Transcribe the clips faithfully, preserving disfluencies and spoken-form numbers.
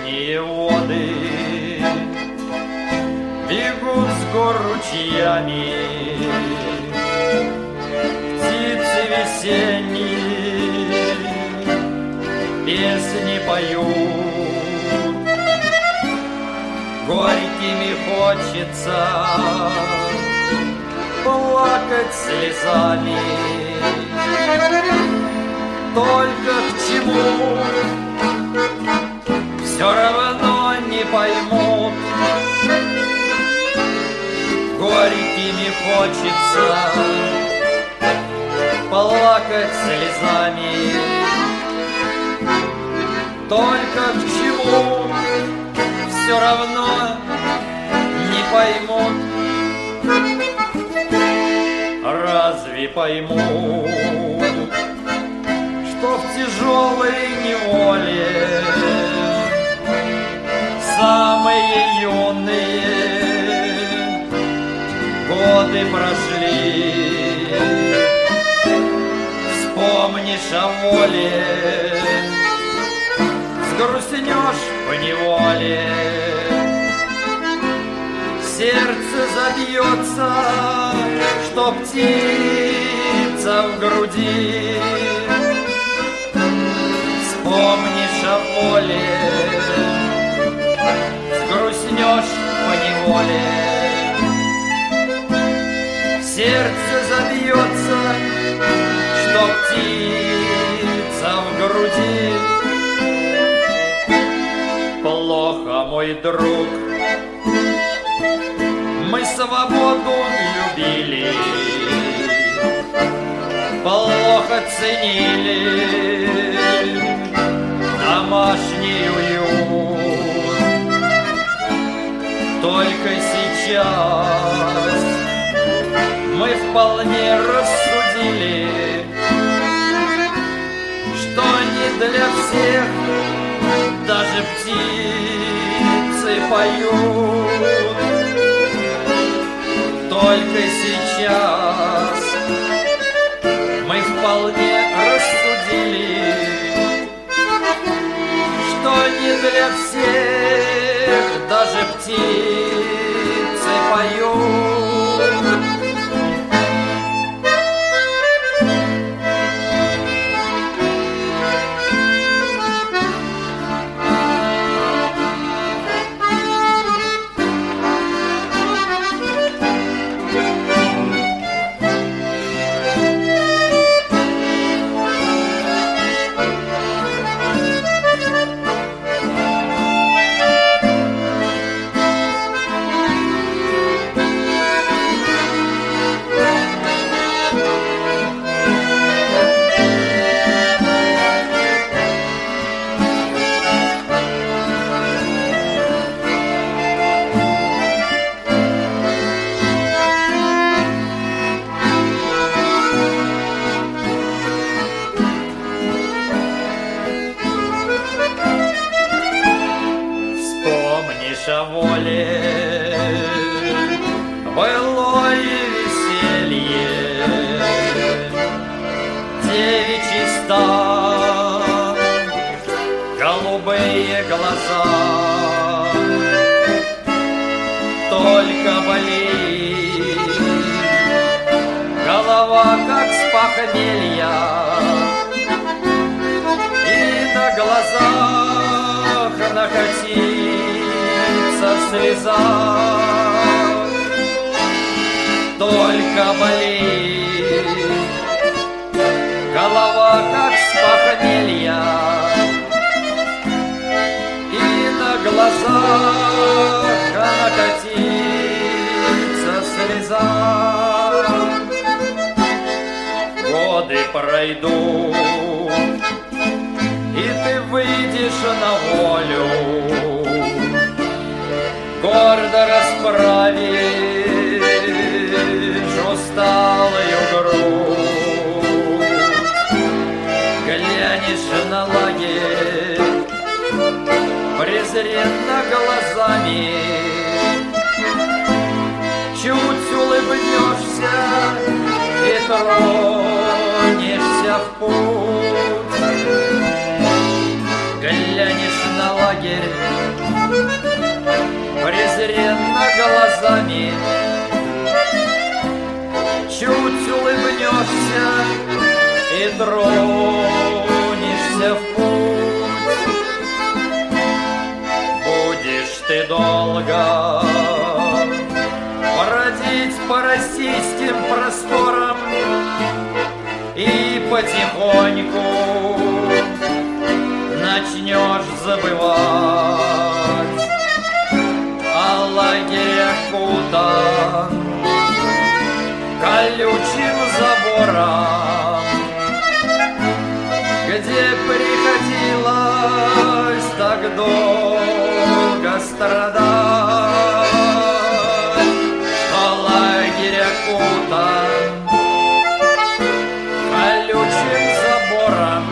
Синие воды бегут с гор ручьями, птицы весенние песни поют. Горькими хочется плакать слезами, только к чему все равно не поймут. Горькими хочется плакать слезами, только к чему все равно не поймут. Разве поймут, что в тяжелой неволе самые юные годы прошли? Вспомнишь о воле, сгрустнешь поневоле, сердце забьется, что птица в груди. Вспомнишь о воле, сгрустнешь поневоле, сердце забьется, что птица в груди. Плохо, мой друг, мы свободу любили, плохо ценили домашний уют. Только сейчас мы вполне рассудили, что не для всех даже птицы поют. Только сейчас мы вполне рассудили, что не для всех даже птицы поют. О воле былое веселье, девичий стан, голубые глаза. Только болит голова, как с похмелья, и на глазах накатится слеза. Только болит голова, как с похмелья, и на глазах накатится слеза. Годы пройдут, и ты выйдешь на волю, гордо расправишь усталую грудь, глянешь на лагерь презренно глазами, чуть улыбнешься и тронешься в путь. Глянешь на лагерь соберешься и тронешься в путь. Будешь ты долго бродить по российским просторам и потихоньку начнешь забывать о лагерях Кутан, колючим забором, где приходилось так долго страдать, что лагеря Кутан колючим забором,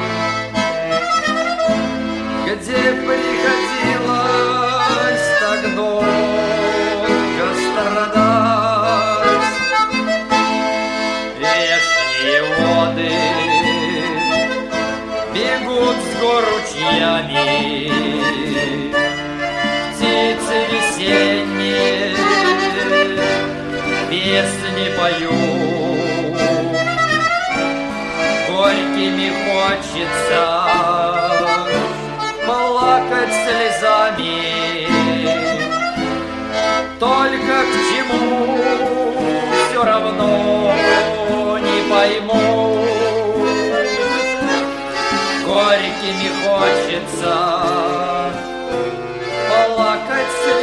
где приходилось так долго страдать. Вешние воды бегут с гор ручьями, птицы весенние песни поют. Горькими хочется плакать слезами, только к чему все равно не пойму. Горькими хочется плакать слезами,